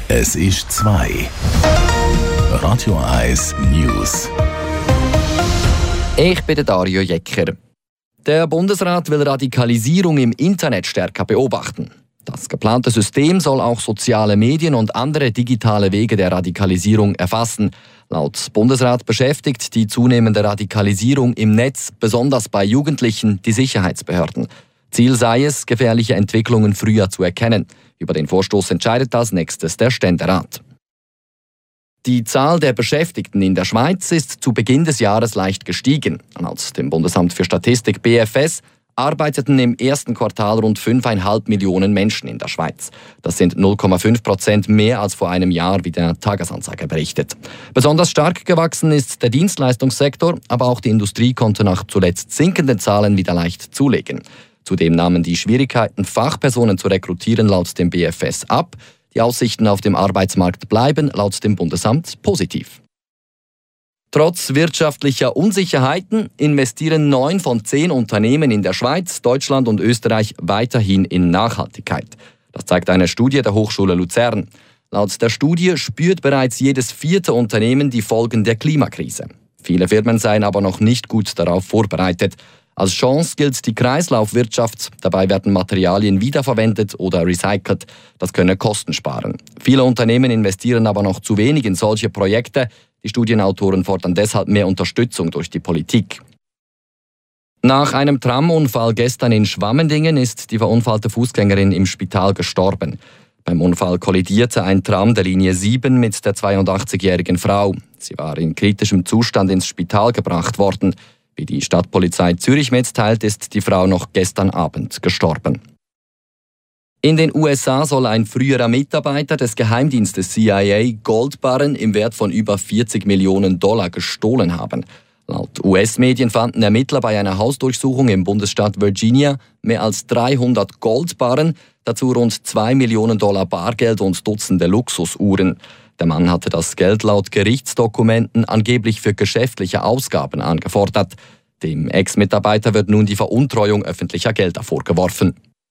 Es ist 2. Radio 1 News. Ich bin Dario Jecker. Der Bundesrat will Radikalisierung im Internet stärker beobachten. Das geplante System soll auch soziale Medien und andere digitale Wege der Radikalisierung erfassen. Laut Bundesrat beschäftigt die zunehmende Radikalisierung im Netz, besonders bei Jugendlichen, die Sicherheitsbehörden. Ziel sei es, gefährliche Entwicklungen früher zu erkennen. Über den Vorstoß entscheidet als nächstes der Ständerat. Die Zahl der Beschäftigten in der Schweiz ist zu Beginn des Jahres leicht gestiegen. Laut dem Bundesamt für Statistik BFS arbeiteten im ersten Quartal rund 5,5 Millionen Menschen in der Schweiz. Das sind 0,5% mehr als vor einem Jahr, wie der Tagesanzeiger berichtet. Besonders stark gewachsen ist der Dienstleistungssektor, aber auch die Industrie konnte nach zuletzt sinkenden Zahlen wieder leicht zulegen. Zudem nahmen die Schwierigkeiten, Fachpersonen zu rekrutieren, laut dem BFS ab. Die Aussichten auf dem Arbeitsmarkt bleiben laut dem Bundesamt positiv. Trotz wirtschaftlicher Unsicherheiten investieren 9 von 10 Unternehmen in der Schweiz, Deutschland und Österreich weiterhin in Nachhaltigkeit. Das zeigt eine Studie der Hochschule Luzern. Laut der Studie spürt bereits jedes 4. Unternehmen die Folgen der Klimakrise. Viele Firmen seien aber noch nicht gut darauf vorbereitet. Als Chance gilt die Kreislaufwirtschaft. Dabei werden Materialien wiederverwendet oder recycelt. Das könne Kosten sparen. Viele Unternehmen investieren aber noch zu wenig in solche Projekte. Die Studienautoren fordern deshalb mehr Unterstützung durch die Politik. Nach einem Tramunfall gestern in Schwammendingen ist die verunfallte Fußgängerin im Spital gestorben. Beim Unfall kollidierte ein Tram der Linie 7 mit der 82-jährigen Frau. Sie war in kritischem Zustand ins Spital gebracht worden. Wie die Stadtpolizei Zürich mitteilt, ist die Frau noch gestern Abend gestorben. In den USA soll ein früherer Mitarbeiter des Geheimdienstes CIA Goldbarren im Wert von über $40 Millionen gestohlen haben. Laut US-Medien fanden Ermittler bei einer Hausdurchsuchung im Bundesstaat Virginia mehr als 300 Goldbarren, dazu rund $2 Millionen Bargeld und Dutzende Luxusuhren. Der Mann hatte das Geld laut Gerichtsdokumenten angeblich für geschäftliche Ausgaben angefordert. Dem Ex-Mitarbeiter wird nun die Veruntreuung öffentlicher Gelder vorgeworfen.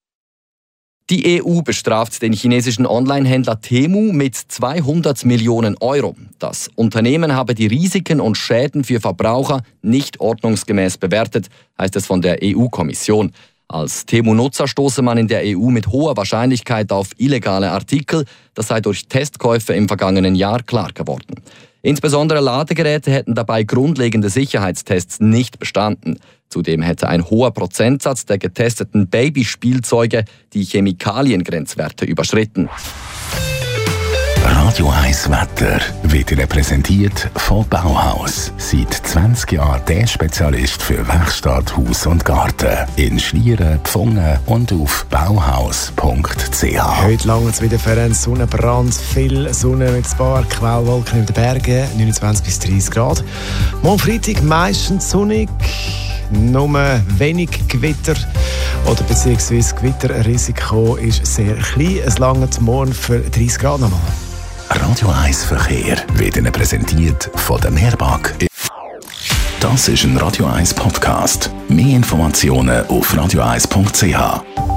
Die EU bestraft den chinesischen Onlinehändler Temu mit 200 Millionen Euro. Das Unternehmen habe die Risiken und Schäden für Verbraucher nicht ordnungsgemäß bewertet, heißt es von der EU-Kommission. Als Temu-Nutzer stoße man in der EU mit hoher Wahrscheinlichkeit auf illegale Artikel. Das sei durch Testkäufe im vergangenen Jahr klar geworden. Insbesondere Ladegeräte hätten dabei grundlegende Sicherheitstests nicht bestanden. Zudem hätte ein hoher Prozentsatz der getesteten Babyspielzeuge die Chemikaliengrenzwerte überschritten. Radio 1 Wetter wird Ihnen präsentiert von Bauhaus. Seit 20 Jahren der Spezialist für Werkstatt, Haus und Garten. In Schlieren, Pfungen und auf bauhaus.ch. Heute lange es wieder für einen Sonnenbrand. Viel Sonne mit ein paar Quellwolken in den Bergen, 29 bis 30 Grad. Morgen Freitag meistens sonnig. Nur wenig Gewitter oder beziehungsweise Gewitterrisiko ist sehr klein. Es langt morgen für 30 Grad nochmal. Radio 1 Verkehr wird Ihnen präsentiert von der Mehrbank. Das ist ein Radio 1 Podcast. Mehr Informationen auf radio1.ch.